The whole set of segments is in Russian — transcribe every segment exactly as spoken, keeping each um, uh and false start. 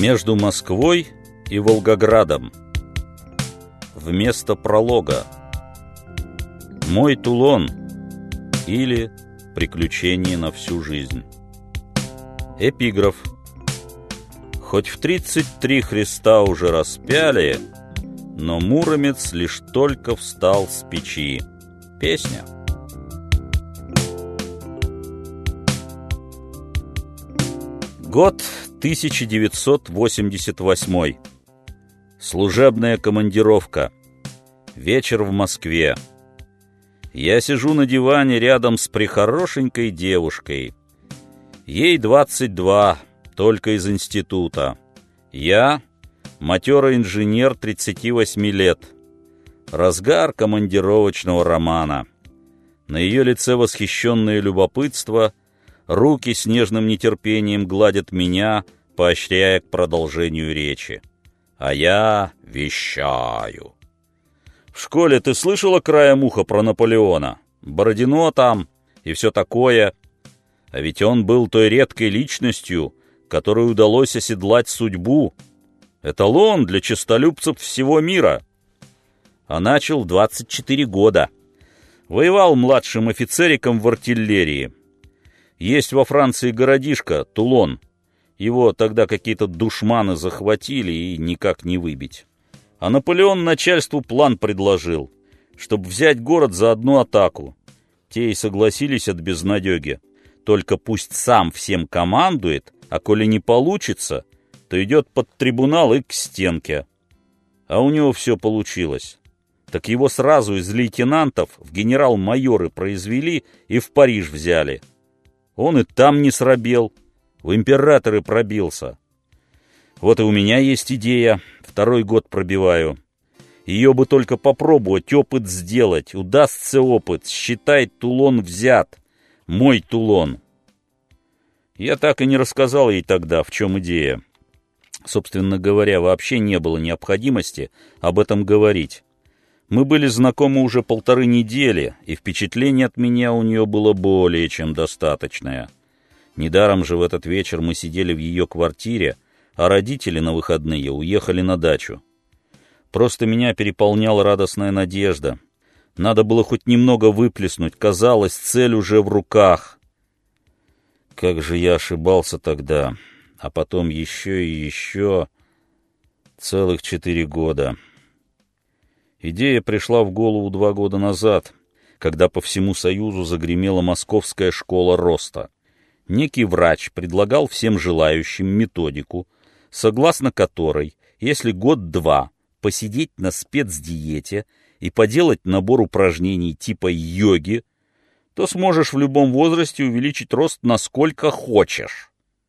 Между Москвой и Волгоградом. Вместо пролога. Мой Тулон или Приключения на всю жизнь. Эпиграф. Хоть в тридцать три Христа уже распяли, но муромец лишь только встал с печи. Песня. Год тысяча девятьсот восемьдесят восьмой. Служебная командировка. Вечер в Москве. Я сижу на диване рядом с прехорошенькой девушкой. Ей двадцать два, только из института. Я матерый инженер тридцати восьми лет. Разгар командировочного романа. На ее лице восхищенное любопытство, руки с нежным нетерпением гладят меня, поощряя к продолжению речи. А я вещаю. В школе ты слышала краем уха про Наполеона? Бородино там и все такое. А ведь он был той редкой личностью, которой удалось оседлать судьбу. Эталон для честолюбцев всего мира. А начал в двадцать четыре года. Воевал младшим офицериком в артиллерии. Есть во Франции городишко Тулон. Его тогда какие-то душманы захватили и никак не выбить. А Наполеон начальству план предложил, чтобы взять город за одну атаку. Те и согласились от безнадеги. Только пусть сам всем командует, а коли не получится, то идет под трибунал и к стенке. А у него все получилось. Так его сразу из лейтенантов в генерал-майоры произвели и в Париж взяли. Он и там не срабел, в императоры пробился. Вот и у меня есть идея, второй год пробиваю. Ее бы только попробовать, опыт сделать. Удастся опыт, считай, Тулон взят. Мой Тулон. Я так и не рассказал ей тогда, в чем идея. Собственно говоря, вообще не было необходимости об этом говорить. Мы были знакомы уже полторы недели, и впечатление от меня у нее было более чем достаточное. Недаром же в этот вечер мы сидели в ее квартире, а родители на выходные уехали на дачу. Просто меня переполняла радостная надежда. Надо было хоть немного выплеснуть, казалось, цель уже в руках. Как же я ошибался тогда, а потом еще и еще, целых четыре года. Идея пришла в голову два года назад, когда по всему Союзу загремела Московская школа роста. Некий врач предлагал всем желающим методику, согласно которой, если год-два посидеть на спецдиете и поделать набор упражнений типа йоги, то сможешь в любом возрасте увеличить рост насколько хочешь.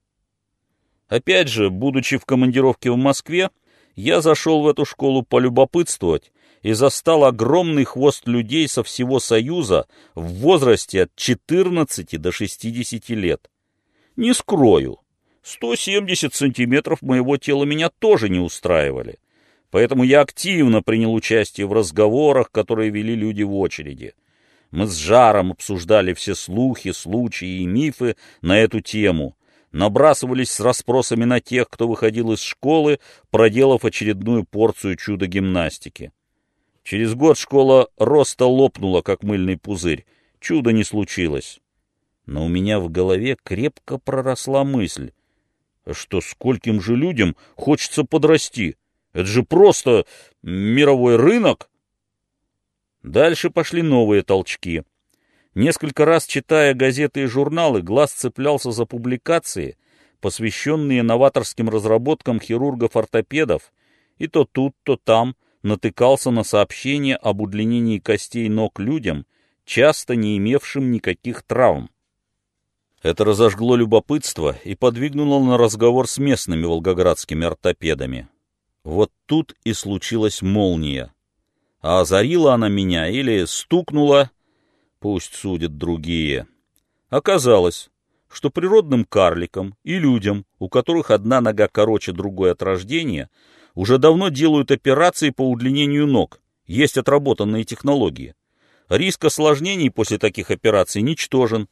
Опять же, будучи в командировке в Москве, я зашел в эту школу полюбопытствовать и застал огромный хвост людей со всего Союза в возрасте от четырнадцати до шестидесяти лет. Не скрою, сто семьдесят сантиметров моего тела меня тоже не устраивали, поэтому я активно принял участие в разговорах, которые вели люди в очереди. Мы с жаром обсуждали все слухи, случаи и мифы на эту тему, набрасывались с расспросами на тех, кто выходил из школы, проделав очередную порцию чудо-гимнастики. Через год школа роста лопнула, как мыльный пузырь. Чудо не случилось. Но у меня в голове крепко проросла мысль, что скольким же людям хочется подрасти. Это же просто мировой рынок. Дальше пошли новые толчки. Несколько раз, читая газеты и журналы, глаз цеплялся за публикации, посвященные новаторским разработкам хирургов-ортопедов, и то тут, то там натыкался на сообщения об удлинении костей ног людям, часто не имевшим никаких травм. Это разожгло любопытство и подвигнуло на разговор с местными волгоградскими ортопедами. Вот тут и случилась молния. А озарила она меня или стукнула, пусть судят другие. Оказалось, что природным карликам и людям, у которых одна нога короче другой от рождения, уже давно делают операции по удлинению ног. Есть отработанные технологии. Риск осложнений после таких операций ничтожен,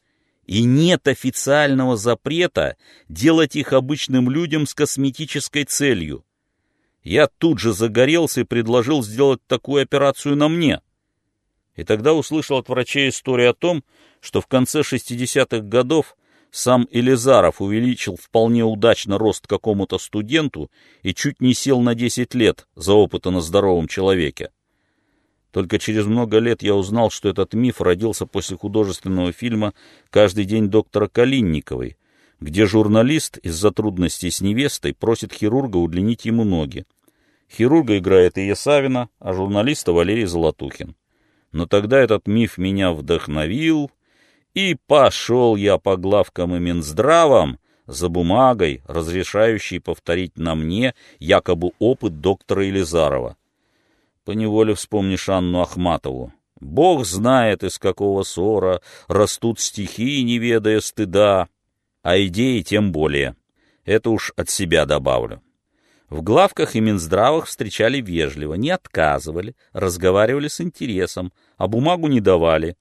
И нет официального запрета делать их обычным людям с косметической целью. Я тут же загорелся и предложил сделать такую операцию на мне. И тогда услышал от врачей историю о том, что в конце шестидесятых годов сам Елизаров увеличил вполне удачно рост какому-то студенту и чуть не сел на десять лет за опыты на здоровом человеке. Только через много лет я узнал, что этот миф родился после художественного фильма «Каждый день доктора Калинниковой», где журналист из-за трудностей с невестой просит хирурга удлинить ему ноги. Хирурга играет Ия Савина, а журналиста Валерий Золотухин. Но тогда этот миф меня вдохновил, и пошел я по главкам и Минздравам за бумагой, разрешающей повторить на мне якобы опыт доктора Елизарова. Поневоле вспомнишь Анну Ахматову. Бог знает, из какого ссора растут стихи, не ведая стыда, а идеи тем более. Это уж от себя добавлю. В главках и Минздравах встречали вежливо, не отказывали, разговаривали с интересом, а бумагу не давали.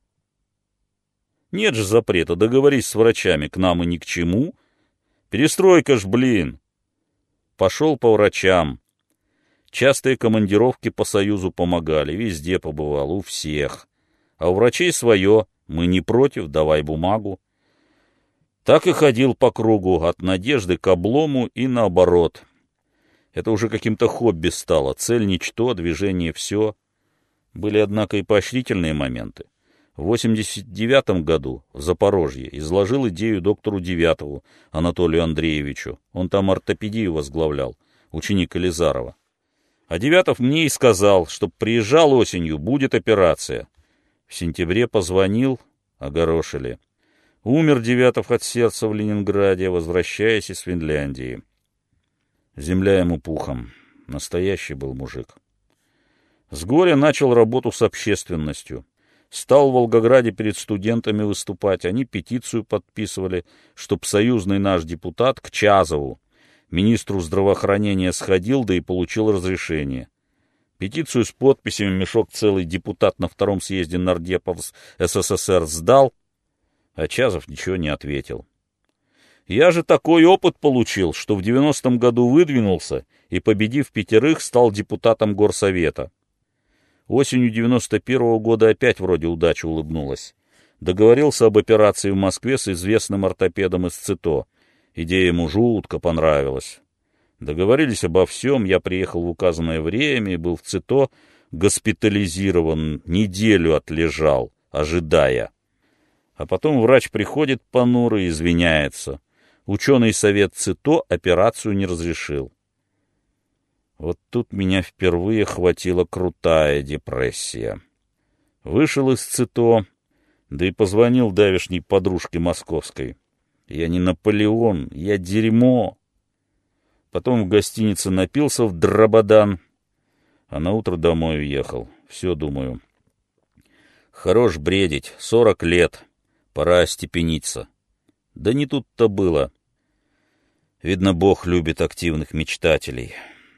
Нет же запрета, договорись с врачами, к нам и ни к чему. Перестройка ж, блин. Пошел по врачам. Частые командировки по Союзу помогали, везде побывал, у всех. А у врачей свое, мы не против, давай бумагу. Так и ходил по кругу, от надежды к облому и наоборот. Это уже каким-то хобби стало, цель ничто, движение все. Были, однако, и поощрительные моменты. В восемьдесят девятом году в Запорожье изложил идею доктору Девятову Анатолию Андреевичу. Он там ортопедию возглавлял, ученик Елизарова. А Девятов мне и сказал, чтоб приезжал осенью, будет операция. В сентябре позвонил, огорошили. Умер Девятов от сердца в Ленинграде, возвращаясь из Финляндии. Земля ему пухом. Настоящий был мужик. С горя начал работу с общественностью. Стал в Волгограде перед студентами выступать. Они петицию подписывали, чтоб союзный наш депутат к Чазову, министру здравоохранения, сходил, да и получил разрешение. Петицию с подписями мешок целый депутат на втором съезде нардепов СССР сдал, а Чазов ничего не ответил. Я же такой опыт получил, что в девяностом году выдвинулся и, победив пятерых, стал депутатом горсовета. Осенью девяносто первого года опять вроде удача улыбнулась. Договорился об операции в Москве с известным ортопедом из ЦИТО. Идея ему жутко понравилась. Договорились обо всем, я приехал в указанное время и был в ЦИТО госпитализирован, неделю отлежал, ожидая. А потом врач приходит понуро и извиняется. Ученый совет ЦИТО операцию не разрешил. Вот тут меня впервые хватила крутая депрессия. Вышел из ЦИТО, да и позвонил давешней подружке московской. Я не Наполеон, я дерьмо. Потом в гостинице напился в дрободан, а наутро домой уехал. Все думаю. Хорош бредить, сорок лет, пора остепениться. Да не тут-то было. Видно, Бог любит активных мечтателей.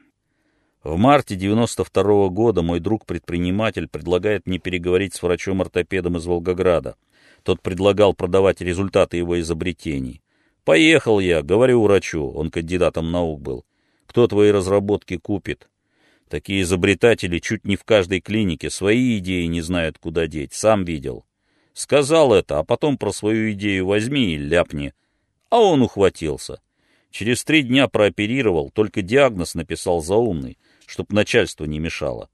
В марте девяносто второго года мой друг-предприниматель предлагает мне переговорить с врачом-ортопедом из Волгограда. Тот предлагал продавать результаты его изобретений. Поехал я, говорю врачу, он кандидатом наук был. Кто твои разработки купит? Такие изобретатели чуть не в каждой клинике свои идеи не знают, куда деть, сам видел. Сказал это, а потом про свою идею возьми и ляпни. А он ухватился. Через три дня прооперировал, только диагноз написал заумный, чтоб начальство не мешало.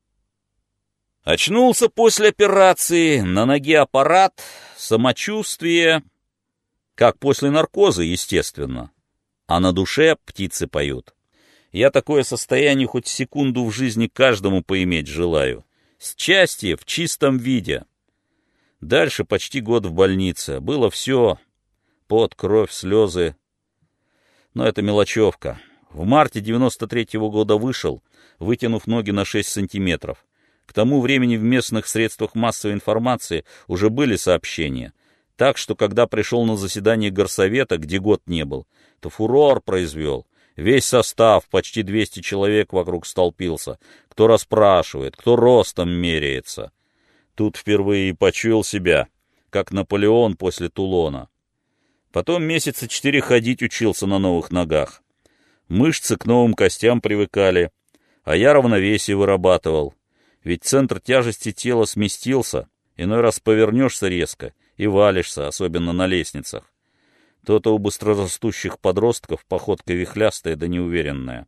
Очнулся после операции, на ноге аппарат, самочувствие, как после наркоза, естественно. А на душе птицы поют. Я такое состояние хоть секунду в жизни каждому поиметь желаю. Счастье в чистом виде. Дальше почти год в больнице. Было все. Пот, кровь, слезы. Но это мелочевка. В марте девяносто третьего года вышел, вытянув ноги на шесть сантиметров. К тому времени в местных средствах массовой информации уже были сообщения. Так что, когда пришел на заседание горсовета, где год не был, то фурор произвел. Весь состав, почти двести человек вокруг столпился. Кто расспрашивает, кто ростом меряется. Тут впервые и почуял себя, как Наполеон после Тулона. Потом месяца четыре ходить учился на новых ногах. Мышцы к новым костям привыкали, а я равновесие вырабатывал. Ведь центр тяжести тела сместился, иной раз повернешься резко и валишься, особенно на лестницах. То-то у быстрорастущих подростков походка вихлястая да неуверенная.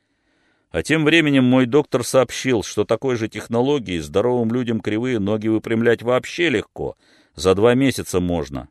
А тем временем мой доктор сообщил, что такой же технологией здоровым людям кривые ноги выпрямлять вообще легко, за два месяца можно.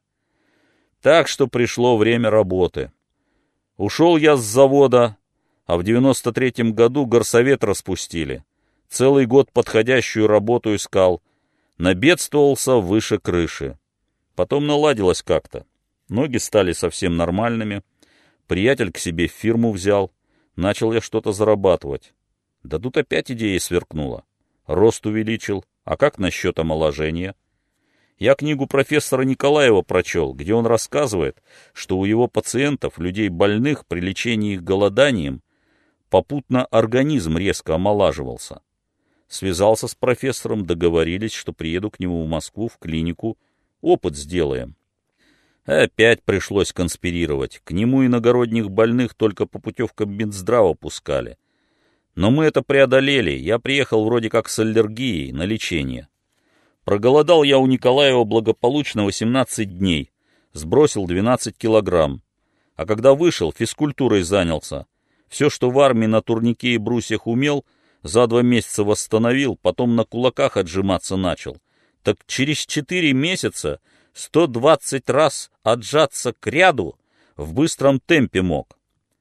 Так что пришло время работы. Ушел я с завода, а в девяносто третьем году горсовет распустили. Целый год подходящую работу искал, набедствовался выше крыши. Потом наладилось как-то. Ноги стали совсем нормальными. Приятель к себе в фирму взял. Начал я что-то зарабатывать. Да тут опять идея сверкнула. Рост увеличил. А как насчет омоложения? Я книгу профессора Николаева прочел, где он рассказывает, что у его пациентов, людей больных, при лечении их голоданием, попутно организм резко омолаживался. Связался с профессором, договорились, что приеду к нему в Москву, в клинику, опыт сделаем. Опять пришлось конспирировать. К нему иногородних больных только по путевкам Минздрава пускали. Но мы это преодолели. Я приехал вроде как с аллергией на лечение. Проголодал я у Николаева благополучно восемнадцать дней. Сбросил двенадцать килограмм. А когда вышел, физкультурой занялся. Все, что в армии на турнике и брусьях умел, за два месяца восстановил, потом на кулаках отжиматься начал. Так через четыре месяца сто двадцать раз отжаться к ряду в быстром темпе мог.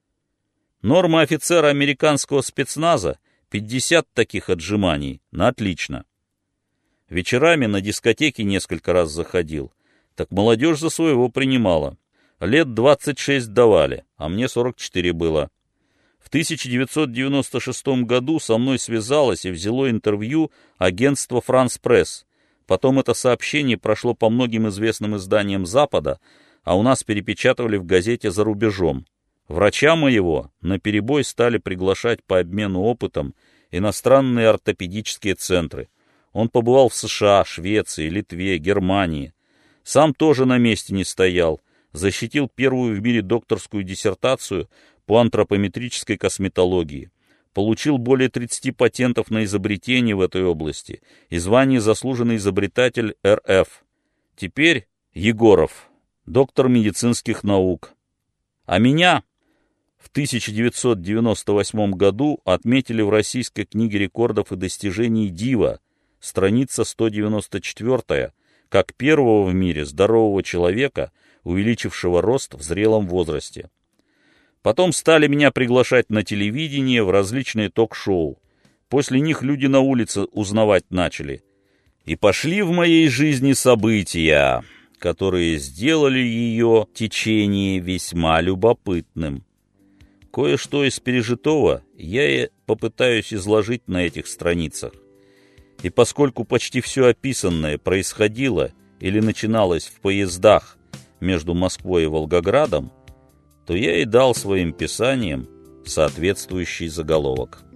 Норма офицера американского спецназа — пятьдесят таких отжиманий на отлично. Вечерами на дискотеке несколько раз заходил. Так молодежь за своего принимала. Лет двадцать шесть давали, а мне сорок четыре было. В тысяча девятьсот девяносто шестом году со мной связалось и взяло интервью агентство «Франс Пресс». Потом это сообщение прошло по многим известным изданиям Запада, а у нас перепечатывали в газете «За рубежом». Врача моего наперебой стали приглашать по обмену опытом иностранные ортопедические центры. Он побывал в США, Швеции, Литве, Германии. Сам тоже на месте не стоял. Защитил первую в мире докторскую диссертацию по антропометрической косметологии. Получил более тридцати патентов на изобретения в этой области и звание «Заслуженный изобретатель эр эф». Теперь Егоров, доктор медицинских наук. А меня в тысяча девятьсот девяносто восьмом году отметили в Российской книге рекордов и достижений «Дива», страница сто девяносто четвёртая, как первого в мире здорового человека, увеличившего рост в зрелом возрасте. Потом стали меня приглашать на телевидение, в различные ток-шоу. После них люди на улице узнавать начали. И пошли в моей жизни события, которые сделали ее течение весьма любопытным. Кое-что из пережитого я и попытаюсь изложить на этих страницах. И поскольку почти все описанное происходило или начиналось в поездах между Москвой и Волгоградом, то я и дал своим писаниям соответствующий заголовок.